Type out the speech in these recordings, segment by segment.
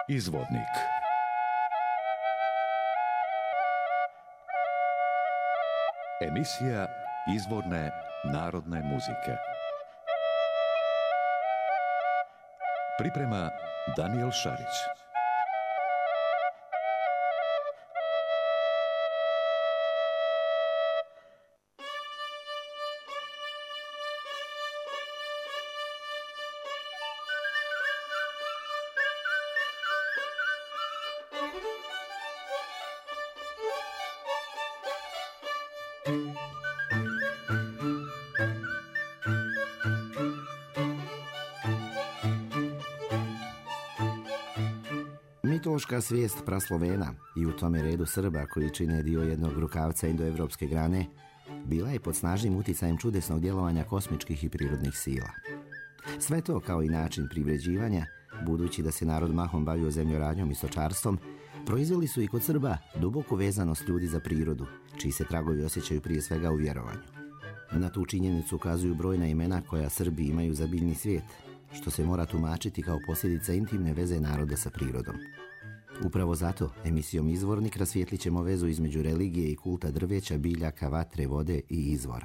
Izvornik. Emisija izvorne narodne muzike. Priprema Daniel Šarić. Mitološka svijest praslovena i u tome redu Srba koji čine dio jednog rukavca indoevropske grane bila je pod snažnim uticajem čudesnog djelovanja kosmičkih i prirodnih sila. Sve to kao i način privređivanja, budući da se narod mahom bavio zemljoradnjom i stočarstvom, proizveli su i kod Srba duboku vezanost ljudi za prirodu, čiji se tragovi osjećaju prije svega u vjerovanju. Na tu činjenicu ukazuju brojna imena koja Srbi imaju za biljni svijet, što se mora tumačiti kao posljedica intimne veze naroda sa prirodom. Upravo zato emisijom Izvornik rasvijetlit ćemo vezu između religije i kulta drveća, biljaka, vatre, vode i izvora.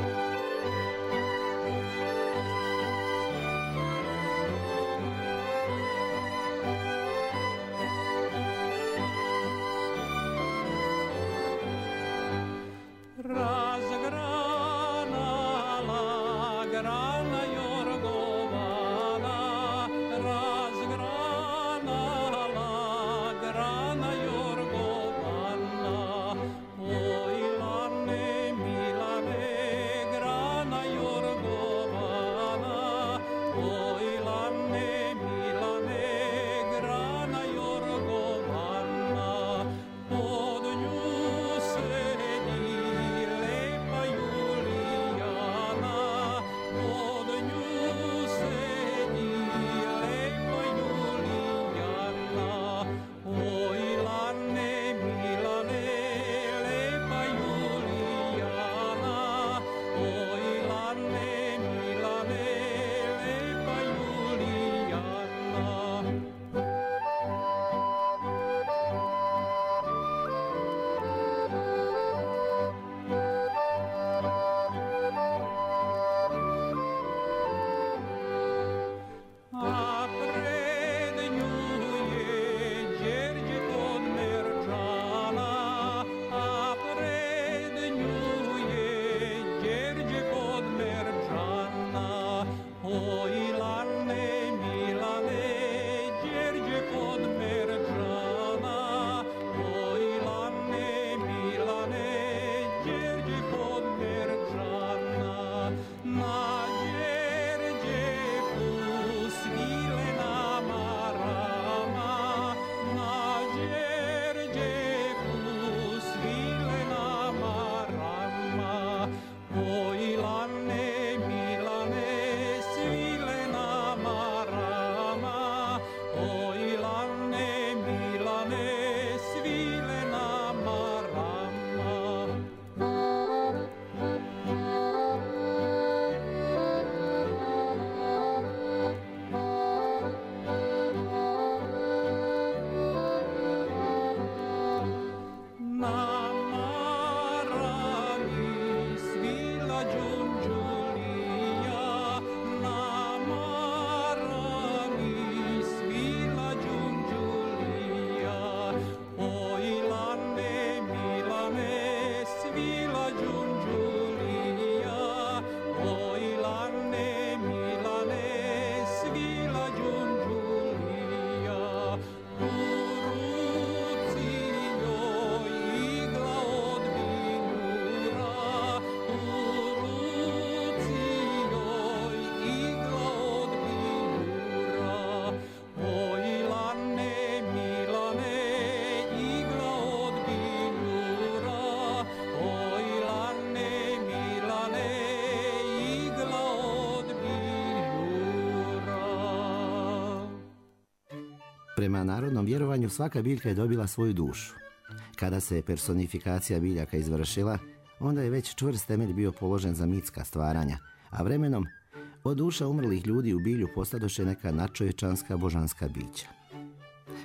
Prema narodnom vjerovanju svaka biljka je dobila svoju dušu. Kada se personifikacija biljaka izvršila, onda je već čvrst temelj bio položen za mitska stvaranja, a vremenom od duša umrlih ljudi u bilju postadoše neka nadčovječanska božanska bića.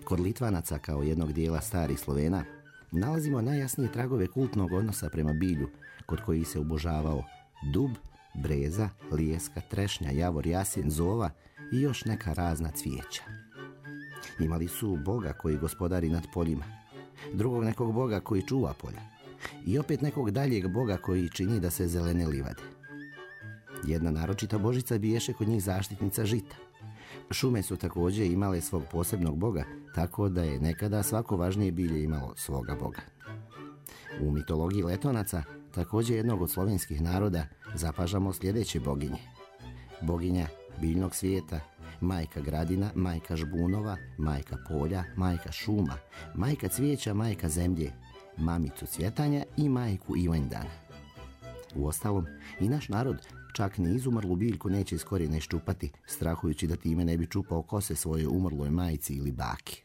Kod Litvanaca, kao jednog dijela starih Slovena, nalazimo najjasnije tragove kultnog odnosa prema bilju, kod kojih se obožavao dub, breza, lijeska, trešnja, javor, jasin, zova i još neka razna cvijeća. Imali su boga koji gospodari nad poljima, drugog nekog boga koji čuva polja i opet nekog daljeg boga koji čini da se zelene livade. Jedna naročita božica biješe kod njih zaštitnica žita. Šume su također imale svog posebnog boga, tako da je nekada svako važnije bilje imalo svoga boga. U mitologiji Letonaca, također jednog od slovenskih naroda, zapažamo sljedeće boginje. Boginja biljnog svijeta, majka gradina, majka žbunova, majka polja, majka šuma, majka cvijeća, majka zemlje, mamicu cvjetanja i majku Ivandana. Uostalom, i naš narod čak ni izumrlu biljku neće iz korijena iščupati, strahujući da time ne bi čupao kose svojoj umrloj majci ili baki.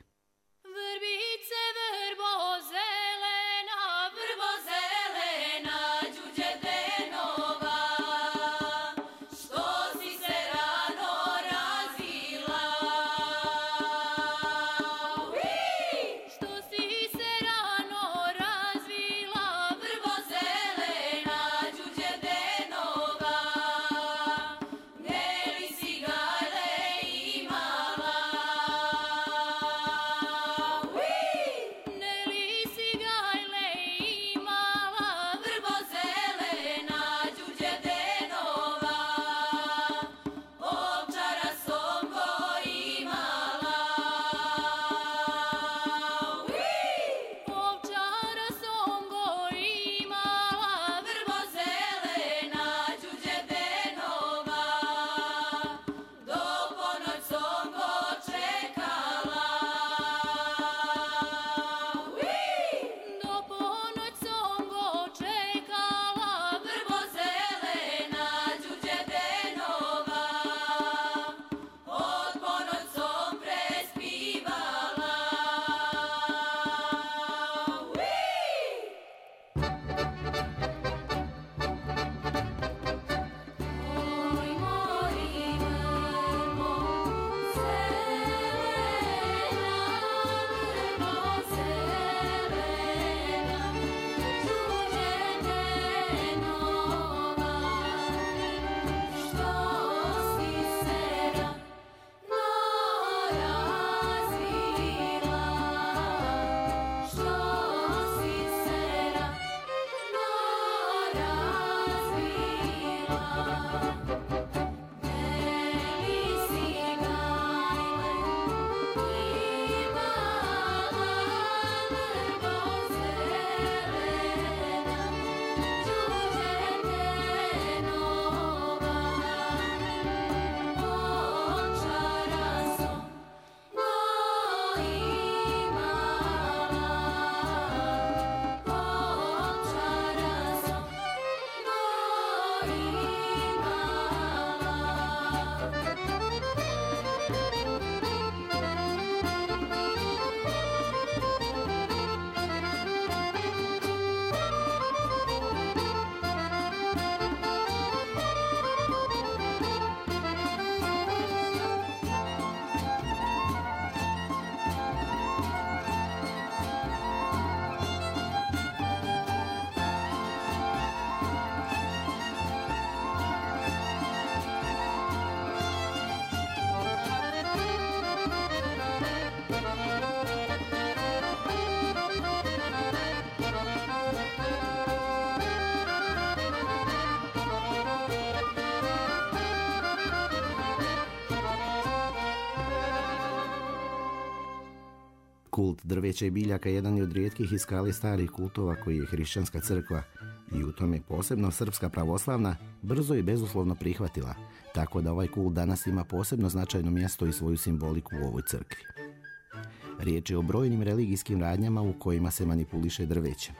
Kult drveća i biljaka jedan je od rijetkih iz skale starih kultova koji je hrišćanska crkva i u tome posebno srpska pravoslavna brzo i bezuslovno prihvatila, tako da ovaj kult danas ima posebno značajno mjesto i svoju simboliku u ovoj crkvi. Riječ je o brojnim religijskim radnjama u kojima se manipuliše drveće.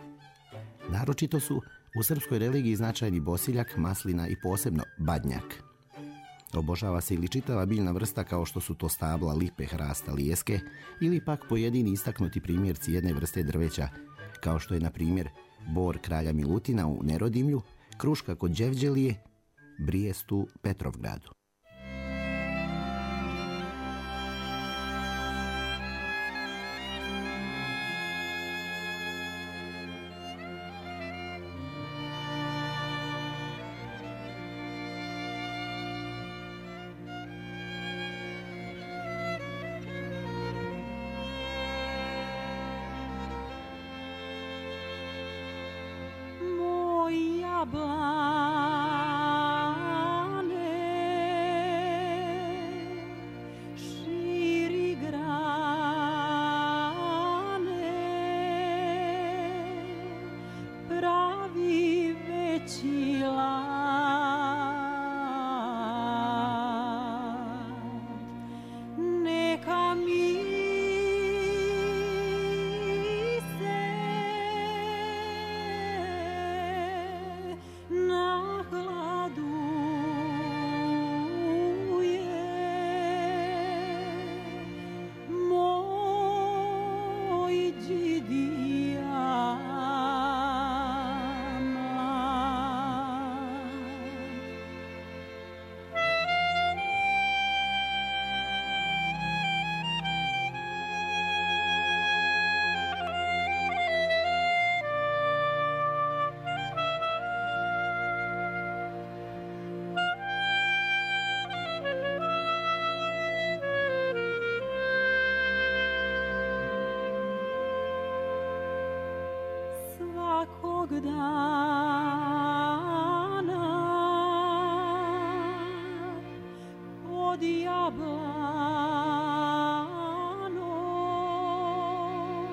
Naročito su u srpskoj religiji značajni bosiljak, maslina i posebno badnjak. Obožava se ili čitava biljna vrsta kao što su to stabla, lipe, hrasta, lijeske ili pak pojedini istaknuti primjerci jedne vrste drveća kao što je na primjer bor kralja Milutina u Nerodimlju, kruška kod Đevđelije, brijest u Petrovgradu. svakog dana pod jablanom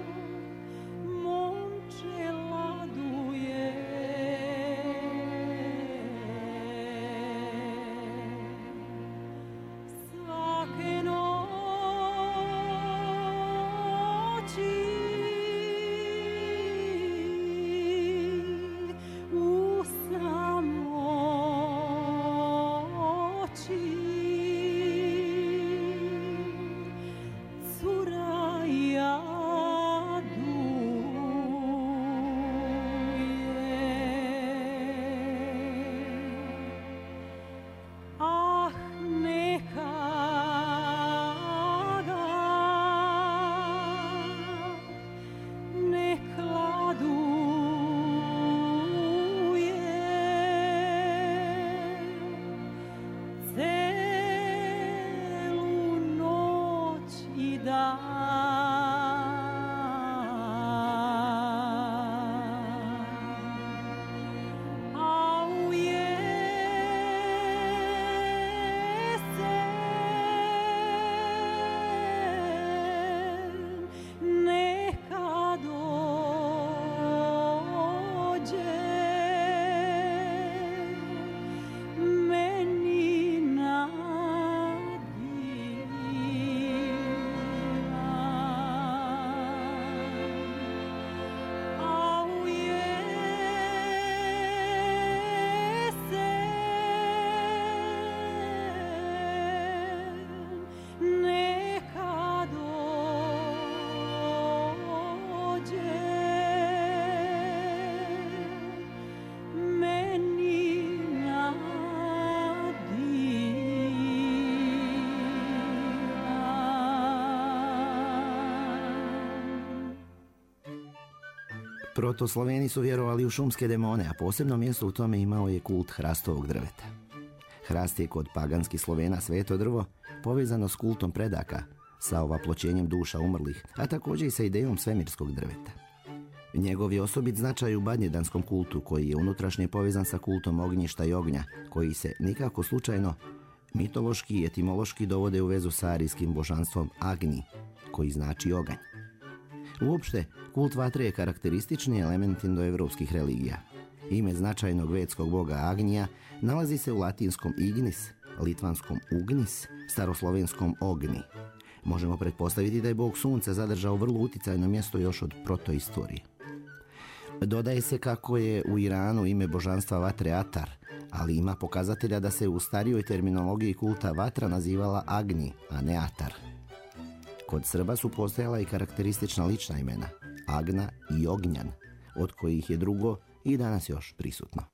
momče laduje. Svake noći u samoći cura jaduje. Ah, neka ga ne hladuje celu noć i dan. A u jesen neka dođe meni na divan. A u jesen neka dođe meni na divan. Protosloveni su vjerovali u šumske demone, a posebno mjesto u tome imao je kult hrastovog drveta. Hrast je kod paganskih Slovena sveto drvo, povezano s kultom predaka, sa ovaploćenjem duša umrlih, a također i sa idejom svemirskog drveta. Njegov je osobit značaj u badnjedanskom kultu, koji je unutrašnje povezan sa kultom ognjišta i ognja, koji se nikako slučajno mitološki i etimološki dovode u vezu sa arijskim božanstvom Agni, koji znači oganj. Uopšte, kult vatre je karakteristični element indoevropskih religija. Ime značajnog vedskog boga Agnija nalazi se u latinskom ignis, litvanskom ugnis, staroslovenskom ogni. Možemo pretpostaviti da je bog sunca zadržao vrlo uticajno mjesto još od protoistorije. Dodaje se kako je u Iranu ime božanstva vatre Atar, ali ima pokazatelja da se u starijoj terminologiji kulta vatra nazivala Agni, a ne Atar. Kod Srba su postojala i karakteristična lična imena, Agna i Ognjan, od kojih je drugo i danas još prisutno.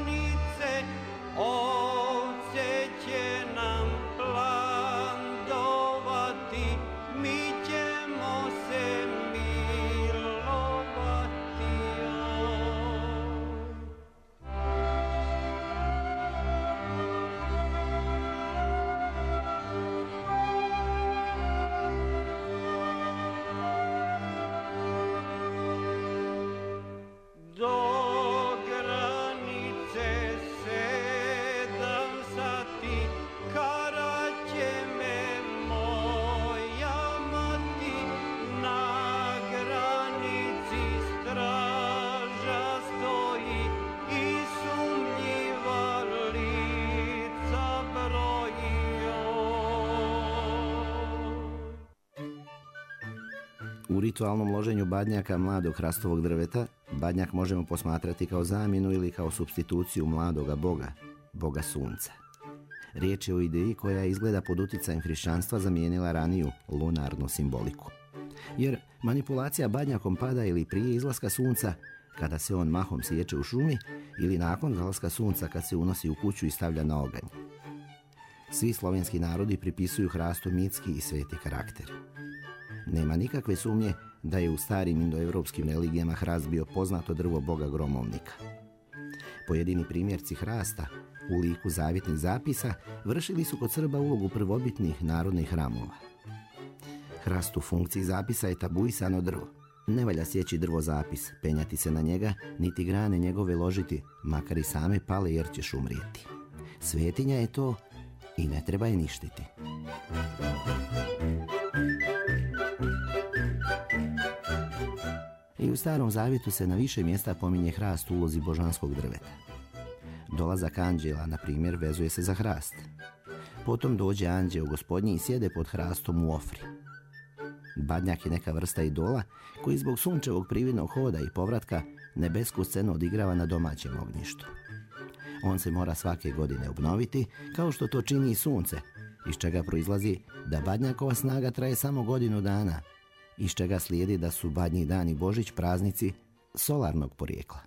Ovce će nam plan U ritualnom loženju badnjaka mladog hrastovog drveta, badnjak možemo posmatrati kao zamjenu ili kao supstituciju mladoga boga, boga sunca. Riječ je o ideji koja izgleda pod utjecajem hrišćanstva zamijenila raniju lunarnu simboliku. Jer manipulacija badnjakom pada ili prije izlaska sunca, kada se on mahom siječe u šumi, ili nakon zalaska sunca kad se unosi u kuću i stavlja na oganj. Svi slovenski narodi pripisuju hrastu mitski i sveti karakter. Nema nikakve sumnje da je u starim indoevropskim religijama hrast bio poznato drvo boga gromovnika. Pojedini primjerci hrasta u liku zavjetnih zapisa vršili su kod Srba ulogu prvobitnih narodnih hramova. Hrast u funkciji zapisa je tabuisano drvo. Ne valja sjeći drvo zapis, penjati se na njega, niti grane njegove ložiti, makar i same pale jer ćeš umrijeti. Svetinja je to i ne treba je ništiti. I u Starom Zavjetu se na više mjesta pominje hrast u ulozi božanskog drveta. Dolazak anđela, na primjer, vezuje se za hrast. Potom dođe anđeo gospodnji i sjede pod hrastom u Ofri. Badnjak je neka vrsta idola koji zbog sunčevog prividnog hoda i povratka nebesku scenu odigrava na domaćem ognjištu. On se mora svake godine obnoviti, kao što to čini i sunce, iz čega proizlazi da badnjakova snaga traje samo godinu dana, iz čega slijedi da su Badnji dan i Božić praznici solarnog porijekla.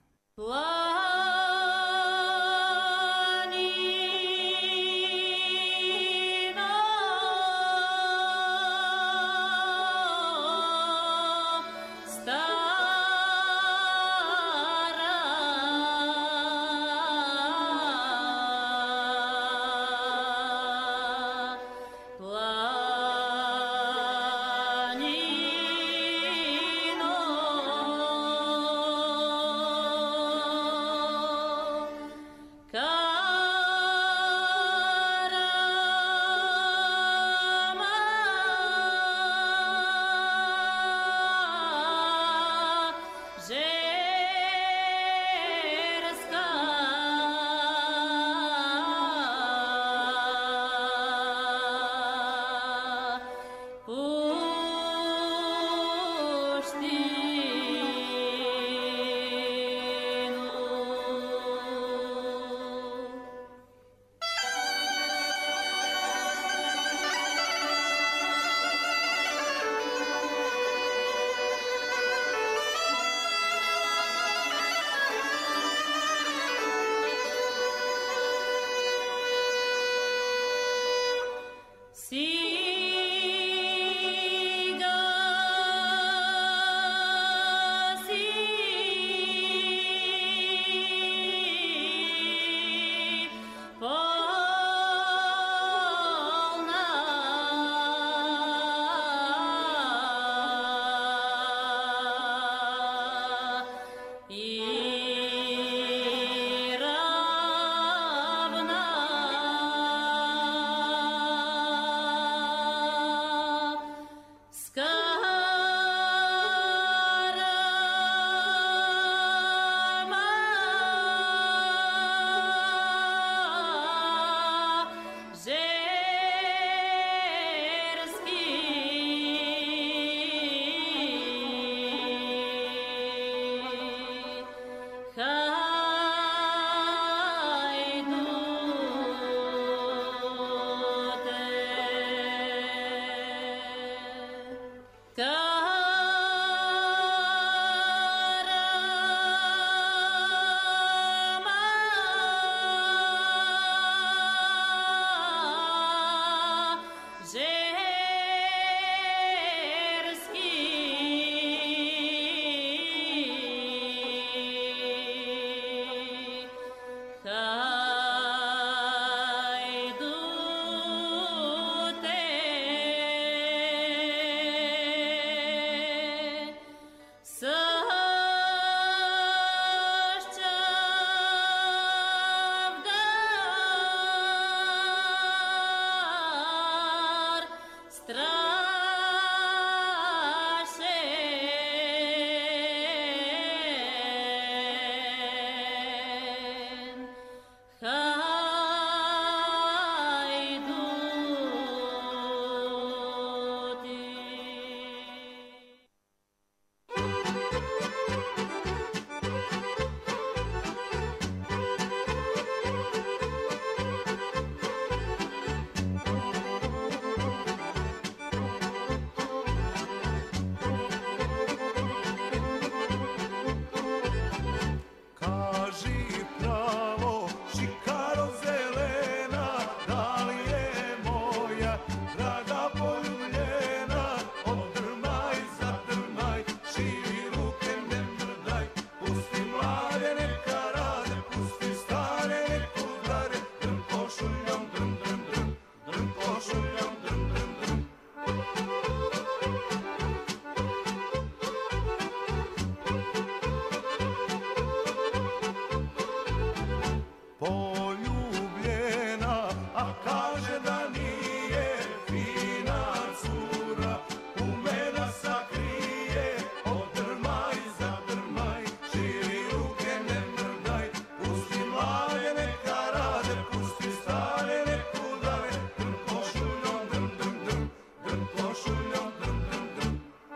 poljubljena, a kaže da nije fina cura, ume da sakrije, odrmaj, zadrmaj, širi ruke ne mrdaj, pusti mlade neka rade, pusti stare neku dave, drm košuljom, drm, drm, drm, drm košuljom, drm, drm, drm.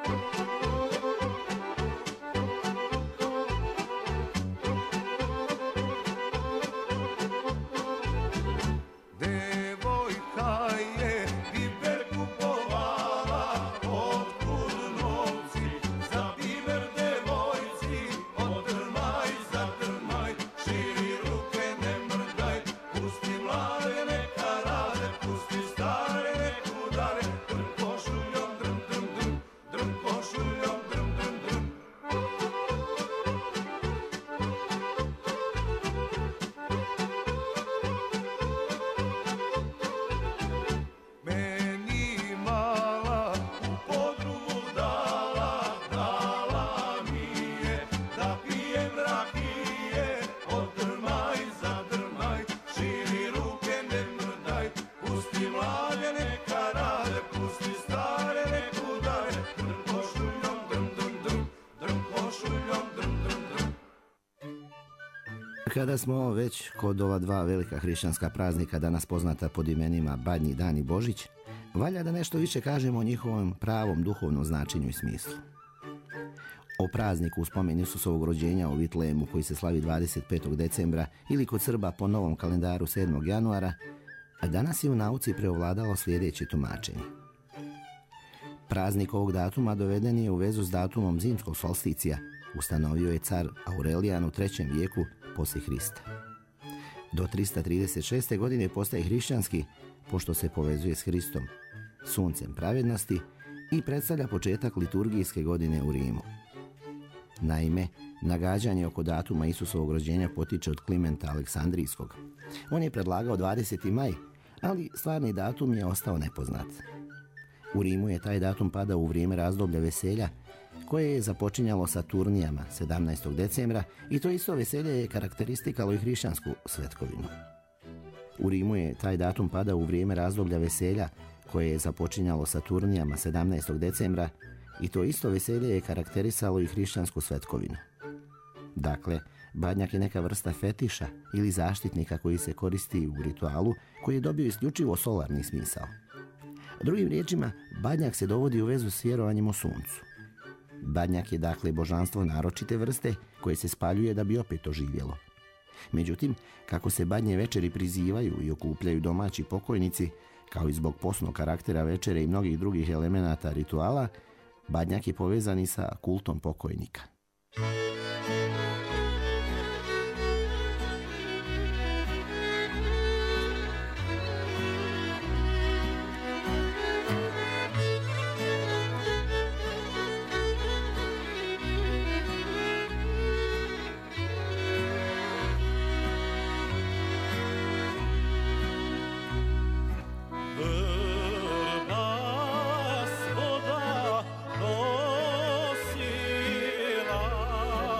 Devojka je biber kupovala, otkud novci za biber devojci, odrmaj, zadrmaj, širi ruke ne mrdaj, pusti mlade neka rade, pusti stare neku dare, drm košuljom, drm, drm, drm, drm košuljom, drm, drm, drm. Meni mala u podrumu dala, dala mi je da pijem rakije, odrmaj, zadrmaj, širi ruke ne mrdaj, pusti mlade neka rade, pusti stare neku dare, drm košuljom, drm, drm, drm, drm košuljom, drm, drm, drm. Kada smo već kod ova dva velika hrišćanska praznika, danas poznata pod imenima Badnji dan i Božić, valja da nešto više kažemo o njihovom pravom duhovnom značenju i smislu. O prazniku u spomen Isusovog rođenja u Vitlejemu, koji se slavi 25. decembra ili kod Srba po novom kalendaru 7. januara, a danas je u nauci preovladalo sljedeće tumačenje. Praznik ovog datuma doveden je u vezu s datumom zimskog solsticija, ustanovio je car Aurelijan u 3. vijeku poslije Hrista. Do 336. godine postaje hrišćanski, pošto se povezuje s Hristom, suncem pravednosti, i predstavlja početak liturgijske godine u Rimu. Naime, nagađanje oko datuma Isusovog rođenja potiče od Klimenta Aleksandrijskog. On je predlagao 20. maj, ali stvarni datum je ostao nepoznat. U Rimu je taj datum padao u vrijeme razdoblja veselja, koje je započinjalo sa turnijama 17. decembra, i to isto veselje je karakteristikalo i hrišćansku svetkovinu. U Rimu je taj datum padao u vrijeme razdoblja veselja, koje je započinjalo sa turnijama 17. decembra, i to isto veselje je karakterisalo i hrišćansku svetkovinu. Dakle, badnjak je neka vrsta fetiša ili zaštitnika koji se koristi u ritualu, koji je dobio isključivo solarni smisao. Drugim riječima, badnjak se dovodi u vezu s vjerovanjem u suncu. Badnjak je dakle božanstvo naročite vrste koje se spaljuje da bi opet oživjelo. Međutim, kako se badnje večeri prizivaju i okupljaju domaći pokojnici, kao i zbog posnog karaktera večere i mnogih drugih elemenata rituala, badnjak je povezan i sa kultom pokojnika. Vrba svoda nosila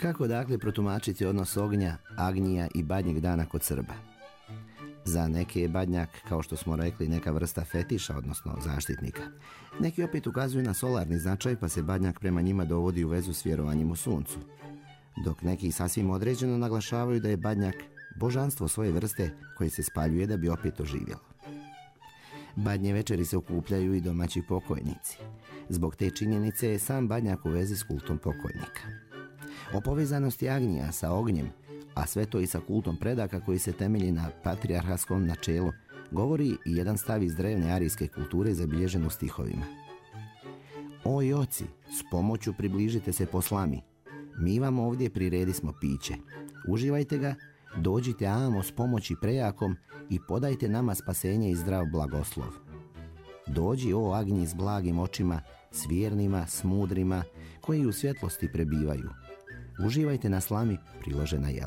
Kako dakle protumačiti odnos ognja, agnija i badnjeg dana kod Srba? Za neke je badnjak, kao što smo rekli, neka vrsta fetiša, odnosno zaštitnika. Neki opet ukazuju na solarni značaj, pa se badnjak prema njima dovodi u vezu s vjerovanjem u suncu. Dok neki sasvim određeno naglašavaju da je badnjak božanstvo svoje vrste koje se spaljuje da bi opet oživjelo. Badnje večeri se okupljaju i domaći pokojnici. Zbog te činjenice je sam badnjak u vezi s kultom pokojnika. O povezanosti agnija sa ognjem, a sve to i sa kultom predaka koji se temelji na patrijarhatskom načelu, govori i jedan stav iz drevne arijske kulture zabilježen u stihovima. Oj oci, s pomoću približite se poslami. Mi vam ovdje priredismo piće. Uživajte ga, dođite amo s pomoći prejakom i podajte nama spasenje i zdrav blagoslov. Dođi o agnji s blagim očima, s vjernima, s mudrima, koji u svjetlosti prebivaju. Uživajte na slami priložena jela.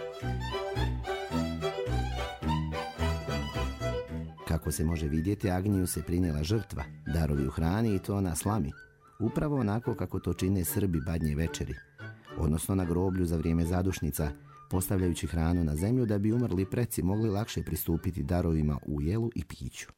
Kako se može vidjeti, agniju se prinijela žrtva, darovi u hrani i to na slami. Upravo onako kako to čine Srbi badnje večeri, odnosno na groblju za vrijeme zadušnica, postavljajući hranu na zemlju da bi umrli preci mogli lakše pristupiti darovima u jelu i piću.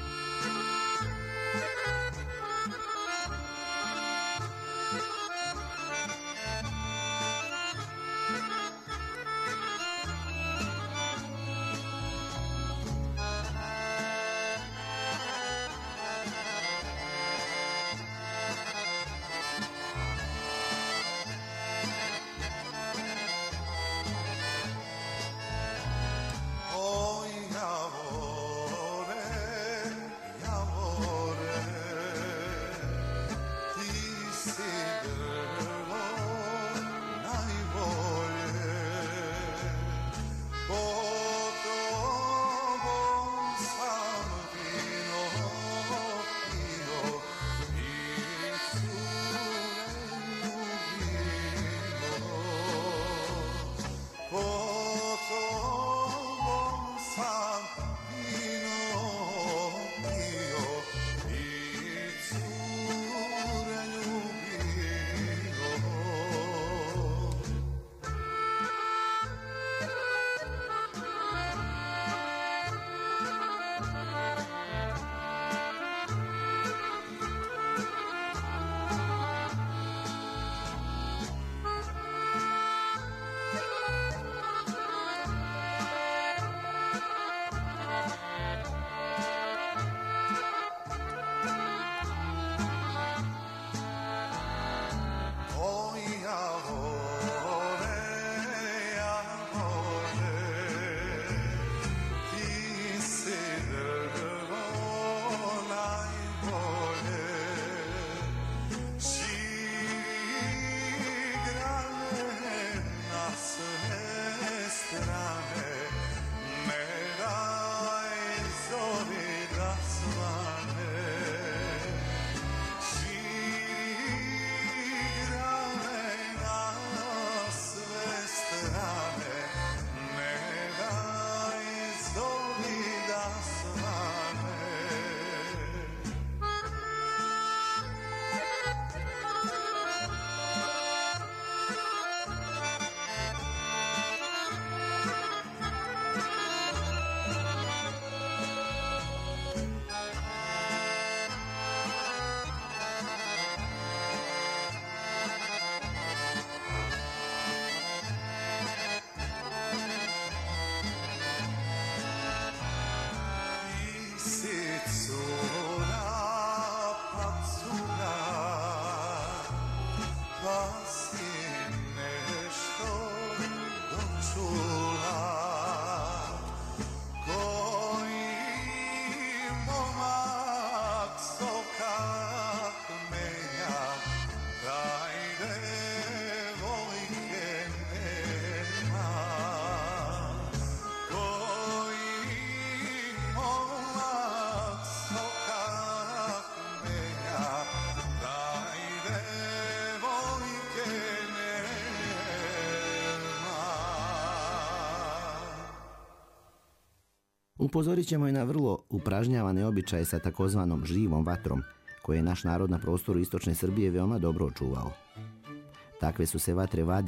Upozorit ćemo i na vrlo upražnjavane običaje sa takozvanom živom vatrom, koje je naš narod na prostoru istočne Srbije veoma dobro očuvao. Takve su se vatre vadile,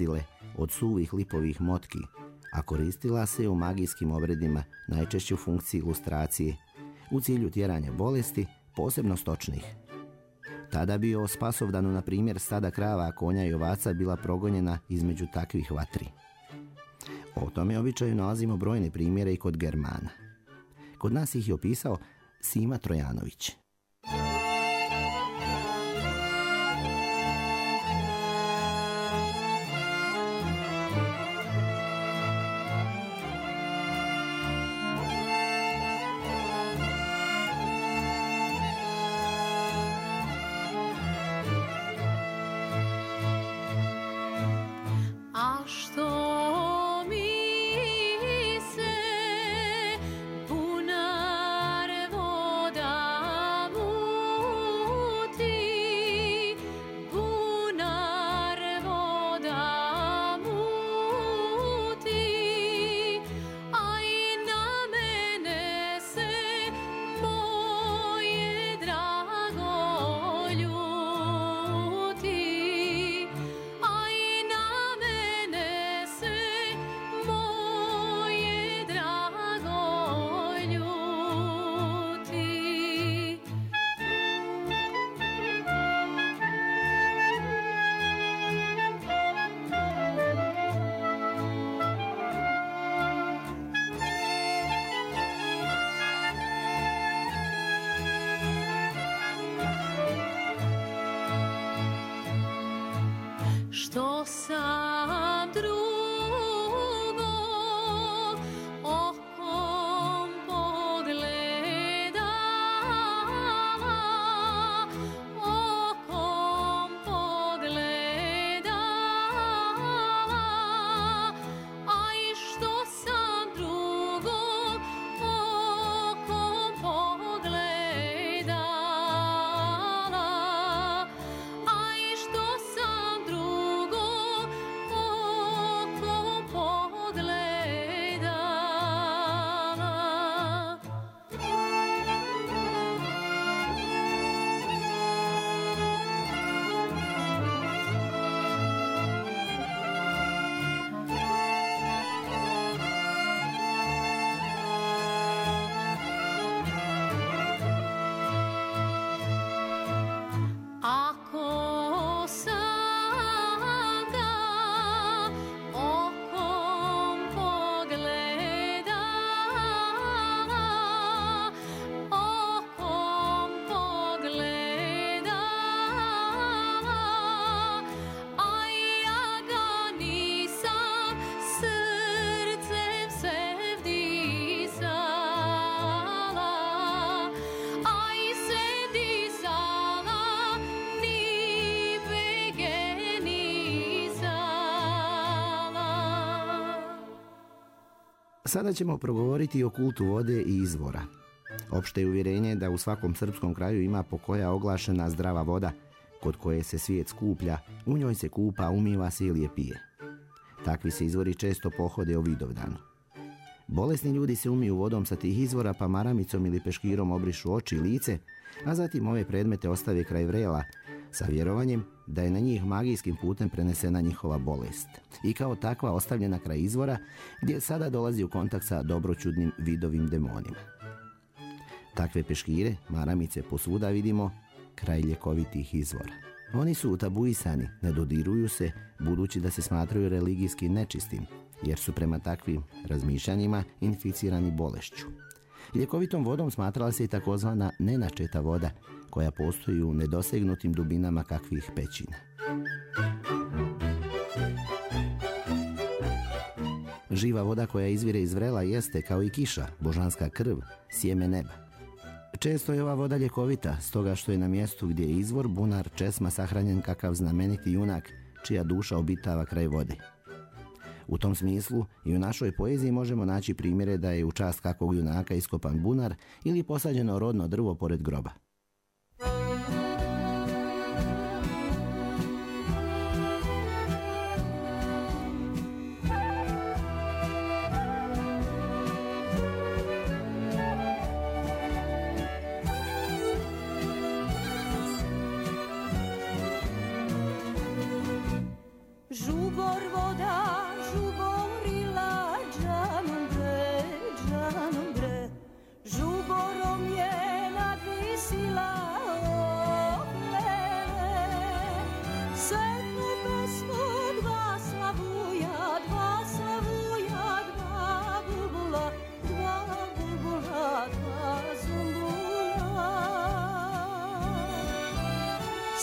od suvih lipovih motki, a koristila se u magijskim obredima, najčešće u funkciji ilustracije, u cilju tjeranja bolesti, posebno stočnih. Tada bi o Spasovdanu, na primjer, stada krava, konja i ovaca bila progonjena između takvih vatri. O tome običaju nalazimo brojne primjere i kod Germana. Kod nas ih je opisao Sima Trojanović. Što sam drugo okom pogledala, a i što sam drugo okom pogledala, a i što sam drugo okom pogledala. Ako sam ga okom pogledala, a ja ga nisam srcem se vdisala, a i se disala ni bege nisala. Sada ćemo progovoriti o kultu vode i izvora. Opšte je uvjerenje da u svakom srpskom kraju ima pokoja oglašena zdrava voda, kod koje se svijet skuplja, u njoj se kupa, umiva se ili je pije. Takvi se izvori često pohode o Vidovdanu. Bolesni ljudi se umiju vodom sa tih izvora, pa maramicom ili peškirom obrišu oči i lice, a zatim ove predmete ostave kraj vrela, sa vjerovanjem da je na njih magijskim putem prenesena njihova bolest i kao takva ostavljena kraj izvora, gdje sada dolazi u kontakt sa dobroćudnim vidovim demonima. Takve peškire, maramice posvuda vidimo kraj ljekovitih izvora. Oni su tabuisani, ne dodiruju se, budući da se smatraju religijski nečistim, jer su prema takvim razmišljanjima inficirani bolešću. Ljekovitom vodom smatrala se i takozvana nenačeta voda, koja postoji u nedosegnutim dubinama kakvih pećina. Živa voda koja izvire iz vrela jeste, kao i kiša, božanska krv, sjeme neba. Često je ova voda ljekovita, stoga što je na mjestu gdje je izvor bunar česma sahranjen kakav znameniti junak, čija duša obitava kraj vode. U tom smislu i u našoj poeziji možemo naći primjere da je u čast kakvog junaka iskopan bunar ili posađeno rodno drvo pored groba. Žubor voda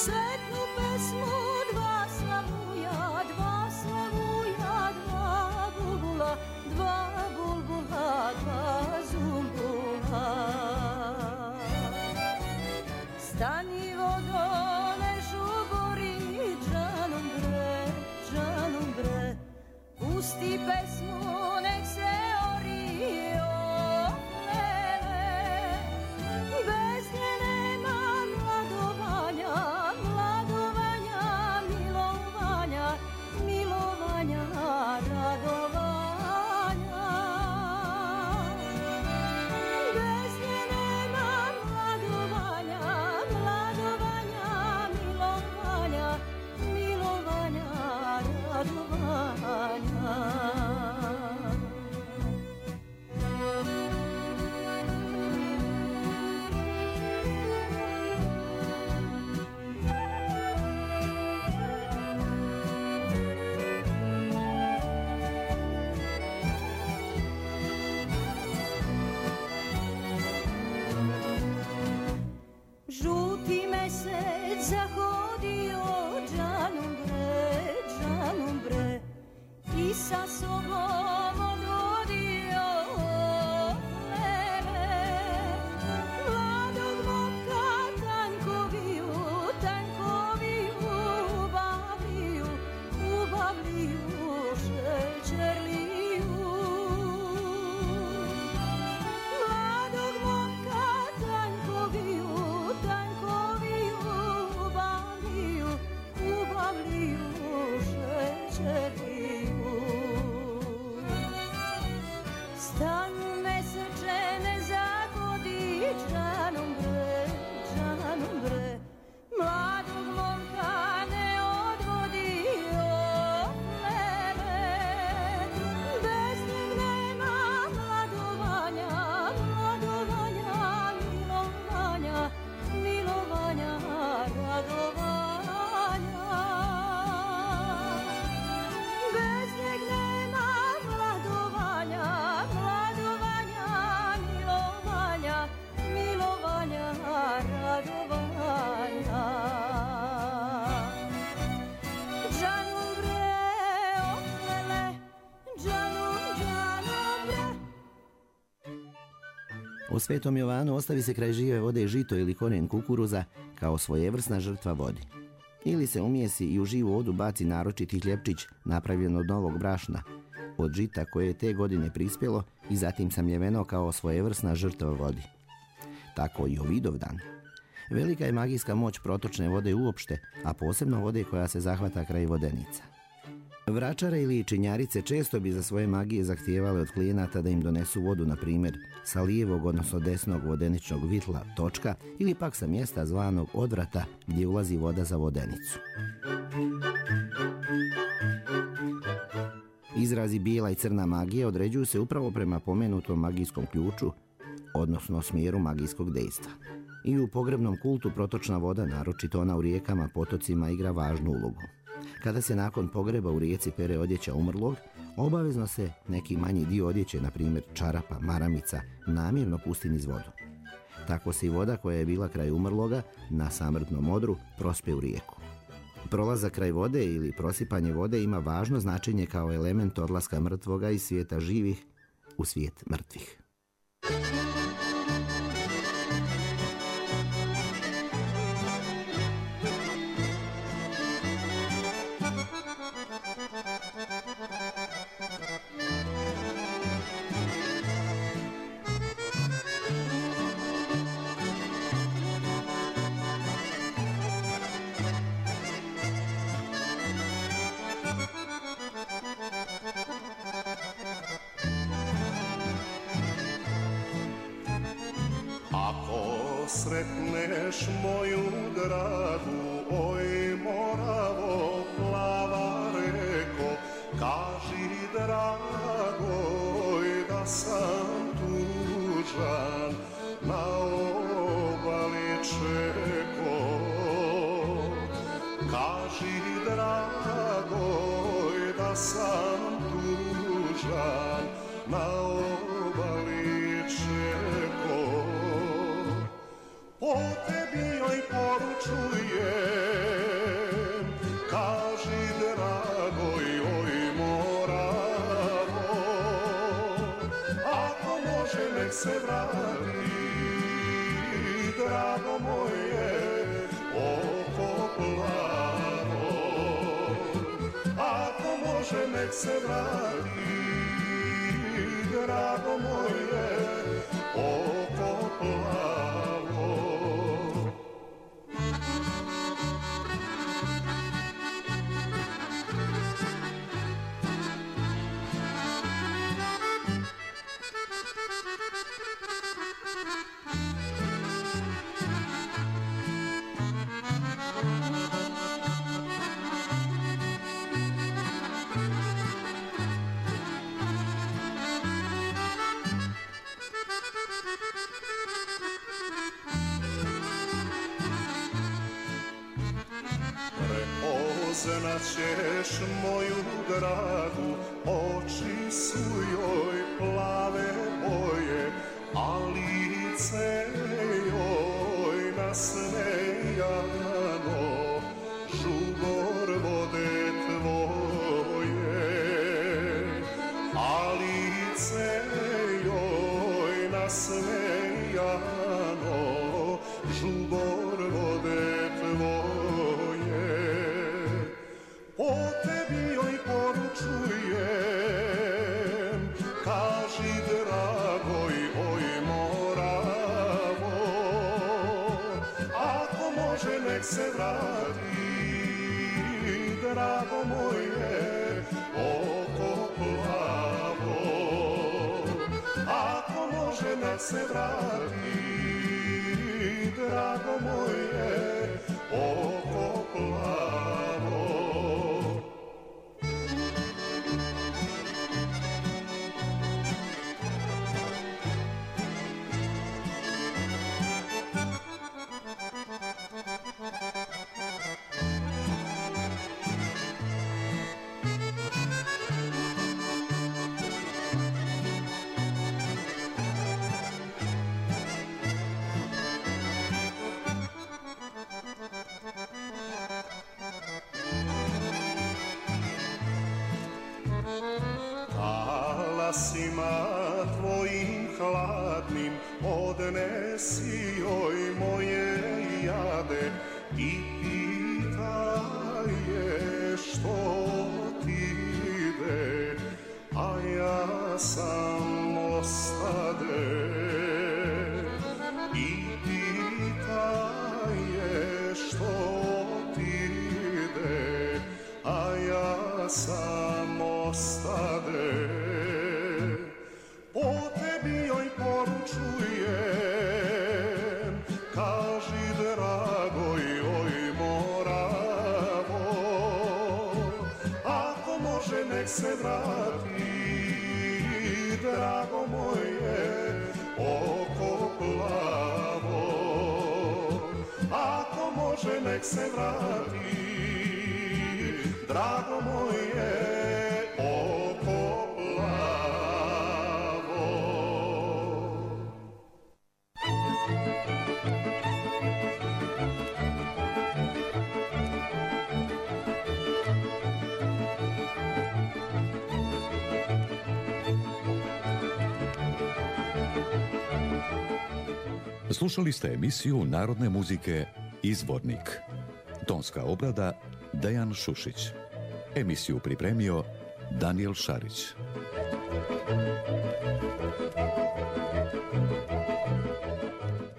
Sretnu pesmu dva slavuja, dva bulbula, dva zumbula. Stani vodone žubori, džanom bre, pusti pesmu, nek se ori, bez nje nema mladovanja, milovanja, radovanja. Bez nje nema mladovanja, milovanja, radovanja. Žuti mesec zahodio, džanom bre, i sa sobom odvodio lele. Mladog momka tankoviju, ubavliju šećerliju. Mladog momka tankoviju, ubavliju šećerliju. Stan meseče ne zagodi, džanom bre, mladog momka ne odvodi lele. Bez njeg nema mladovanja, milovanja, radovanja. Bez njeg nema mladovanja, milovanja, radovanja. Džanom bre, oplele, džanom bre. U Svetom Jovanu ostavi se kraj žive vode žito ili korijen kukuruza kao svojevrsna žrtva vodi. Ili se umjesi i u živu vodu baci naročiti hljepčić napravljen od novog brašna, od žita koje je te godine prispjelo i zatim samljeveno kao svojevrsna žrtva vodi. Tako i o Vidovdan. Velika je magijska moć protočne vode uopšte, a posebno vode koja se zahvata kraj vodenica. Vračare ili činjarice često bi za svoje magije zahtijevale od klijenata da im donesu vodu, na primjer, sa lijevog, odnosno desnog vodeničnog vitla, točka, ili pak sa mjesta zvanog odvrata gdje ulazi voda za vodenicu. Izrazi bijela i crna magija određuju se upravo prema pomenutom magijskom ključu, odnosno smjeru magijskog dejstva. I u pogrebnom kultu protočna voda, naročito ona u rijekama, potocima, igra važnu ulogu. Kada se nakon pogreba u rijeci pere odjeća umrlog, obavezno se neki manji dio odjeće, na primjer čarapa, maramica, namjerno pusti niz vodu. Tako se i voda koja je bila kraj umrloga na samrtnom odru prospe u rijeku. Prolazak kraj vode ili prosipanje vode ima važno značenje kao element odlaska mrtvoga iz svijeta živih u svijet mrtvih. Sretneš moju dragu, oj Moravo, plava reko, kaži dragoj da sam tužan na obali čeko. Kaži dragoj da sam tužan na obali čeko. Po tebi joj poručuje moje, oko plavo. Ako može nek se vrati, drago moje, oko plavo. Prepoznaćeš moju dragu, oči su joj plave boje, a lice joj nasmejano, žubor vode tvoje. A lice joj nasmejano, žubor vode tvoje. Po tebi joj poručujem, kaži dragoj, oj moravo. Ako može nek se vrati, drago moje, oko plavo. Ako može nek se vrati, drago moje, oko plavo. Talasima tvojim hladnim odnesi joj moje jade i pitaj je što ti ide, a ja sam ostade. I pitaj je što ti ide, a ja sam ostade. Po tebi joj poručujem, kaži dragoj, oj moravo. Ako može nek se vrati, drago moje, oko plavo. Ako može nek se vrati, drago moje, oko plavo. Slušali ste emisiju narodne muzike Izvornik. Tonska obrada Dejan Šušić. Emisiju pripremio Danijel Šarić.